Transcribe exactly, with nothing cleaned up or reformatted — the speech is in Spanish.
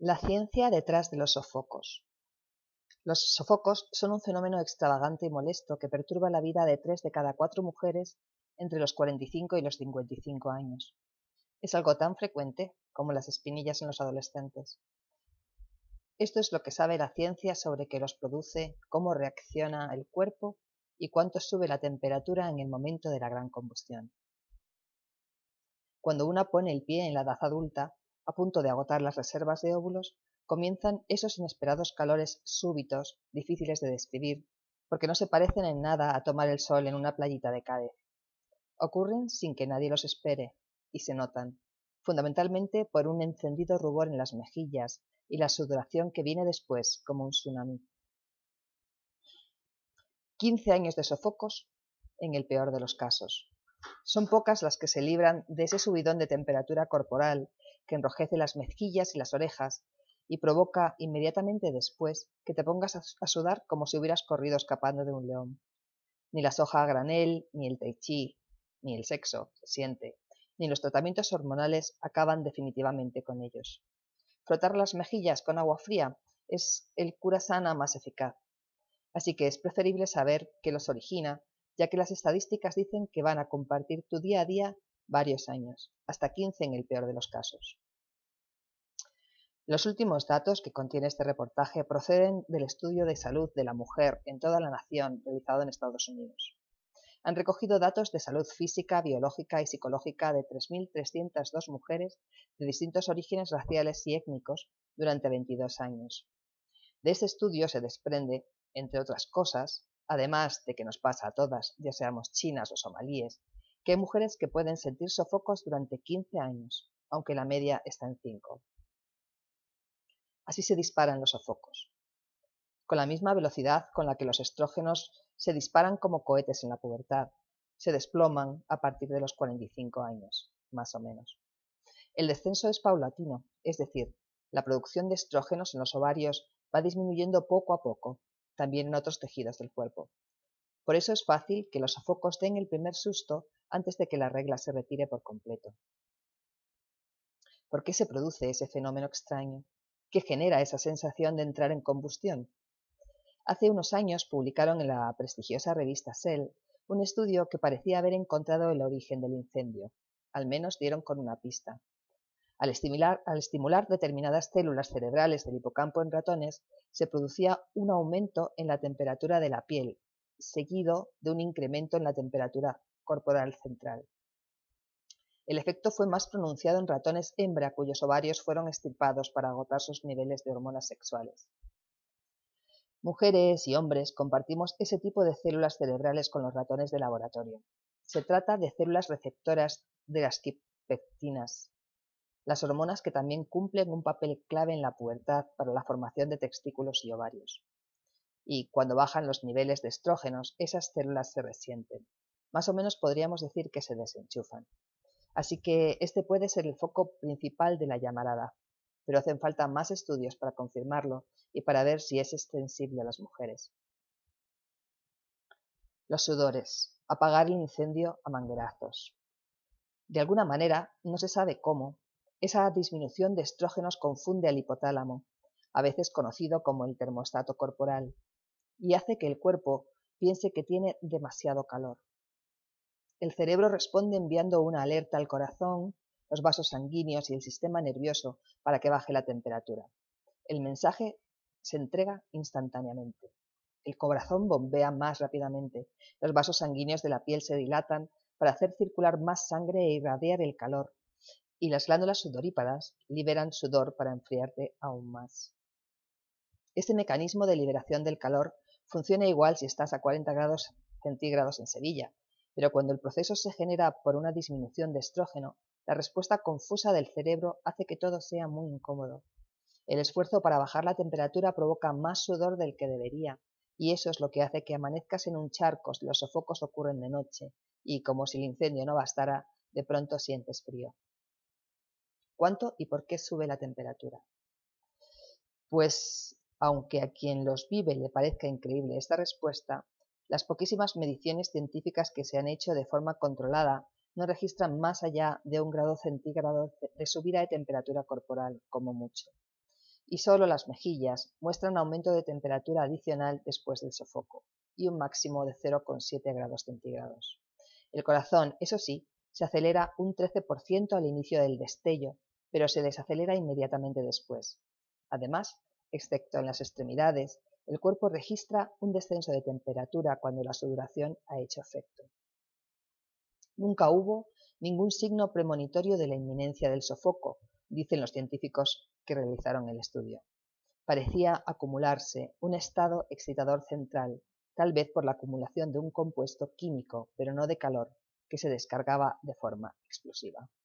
La ciencia detrás de los sofocos. Los sofocos son un fenómeno extravagante y molesto que perturba la vida de tres de cada cuatro mujeres entre los cuarenta y cinco y los cincuenta y cinco años. Es algo tan frecuente como las espinillas en los adolescentes. Esto es lo que sabe la ciencia sobre qué los produce, cómo reacciona el cuerpo y cuánto sube la temperatura en el momento de la gran combustión. Cuando una pone el pie en la edad adulta, a punto de agotar las reservas de óvulos, comienzan esos inesperados calores súbitos, difíciles de describir, porque no se parecen en nada a tomar el sol en una playita de Cádiz. Ocurren sin que nadie los espere, y se notan, fundamentalmente por un encendido rubor en las mejillas y la sudoración que viene después como un tsunami. Quince años de sofocos en el peor de los casos. Son pocas las que se libran de ese subidón de temperatura corporal que enrojece las mejillas y las orejas y provoca inmediatamente después que te pongas a sudar como si hubieras corrido escapando de un león. Ni la soja a granel, ni el tai chi, ni el sexo, se siente, ni los tratamientos hormonales acaban definitivamente con ellos. Frotar las mejillas con agua fría es el cura sana más eficaz, así que es preferible saber qué los origina, ya que las estadísticas dicen que van a compartir tu día a día varios años, hasta quince en el peor de los casos. Los últimos datos que contiene este reportaje proceden del estudio de salud de la mujer en toda la nación realizado en Estados Unidos. Han recogido datos de salud física, biológica y psicológica de tres mil trescientas dos mujeres de distintos orígenes raciales y étnicos durante veintidós años. De este estudio se desprende, entre otras cosas, además de que nos pasa a todas, ya seamos chinas o somalíes, que hay mujeres que pueden sentir sofocos durante quince años, aunque la media está en cinco. Así se disparan los sofocos, con la misma velocidad con la que los estrógenos se disparan como cohetes en la pubertad. Se desploman a partir de los cuarenta y cinco años, más o menos. El descenso es paulatino, es decir, la producción de estrógenos en los ovarios va disminuyendo poco a poco, también en otros tejidos del cuerpo. Por eso es fácil que los sofocos den el primer susto antes de que la regla se retire por completo. ¿Por qué se produce ese fenómeno extraño? ¿Qué genera esa sensación de entrar en combustión? Hace unos años publicaron en la prestigiosa revista Cell un estudio que parecía haber encontrado el origen del incendio. Al menos dieron con una pista. Al estimular, al estimular determinadas células cerebrales del hipocampo en ratones, se producía un aumento en la temperatura de la piel, seguido de un incremento en la temperatura corporal central. El efecto fue más pronunciado en ratones hembra cuyos ovarios fueron extirpados para agotar sus niveles de hormonas sexuales. Mujeres y hombres compartimos ese tipo de células cerebrales con los ratones de laboratorio. Se trata de células receptoras de las quipectinas, las hormonas que también cumplen un papel clave en la pubertad para la formación de testículos y ovarios. Y cuando bajan los niveles de estrógenos, esas células se resienten. Más o menos podríamos decir que se desenchufan. Así que este puede ser el foco principal de la llamarada, pero hacen falta más estudios para confirmarlo y para ver si es extensible a las mujeres. Los sudores. Apagar el incendio a manguerazos. De alguna manera, no se sabe cómo, esa disminución de estrógenos confunde al hipotálamo, a veces conocido como el termostato corporal, y hace que el cuerpo piense que tiene demasiado calor. El cerebro responde enviando una alerta al corazón, los vasos sanguíneos y el sistema nervioso para que baje la temperatura. El mensaje se entrega instantáneamente. El corazón bombea más rápidamente, los vasos sanguíneos de la piel se dilatan para hacer circular más sangre e irradiar el calor, y las glándulas sudoríparas liberan sudor para enfriarte aún más. Este mecanismo de liberación del calor funciona igual si estás a cuarenta grados centígrados en Sevilla, pero cuando el proceso se genera por una disminución de estrógeno, la respuesta confusa del cerebro hace que todo sea muy incómodo. El esfuerzo para bajar la temperatura provoca más sudor del que debería, y eso es lo que hace que amanezcas en un charco si los sofocos ocurren de noche, y como si el incendio no bastara, de pronto sientes frío. ¿Cuánto y por qué sube la temperatura? Pues, aunque a quien los vive le parezca increíble esta respuesta, las poquísimas mediciones científicas que se han hecho de forma controlada no registran más allá de un grado centígrado de subida de temperatura corporal, como mucho. y solo las mejillas muestran aumento de temperatura adicional después del sofoco y un máximo de cero coma siete grados centígrados. El corazón, eso sí, se acelera un trece por ciento al inicio del destello, pero se desacelera inmediatamente después. Además, excepto en las extremidades, el cuerpo registra un descenso de temperatura cuando la sudoración ha hecho efecto. Nunca hubo ningún signo premonitorio de la inminencia del sofoco, dicen los científicos que realizaron el estudio. Parecía acumularse un estado excitador central, tal vez por la acumulación de un compuesto químico, pero no de calor, que se descargaba de forma explosiva.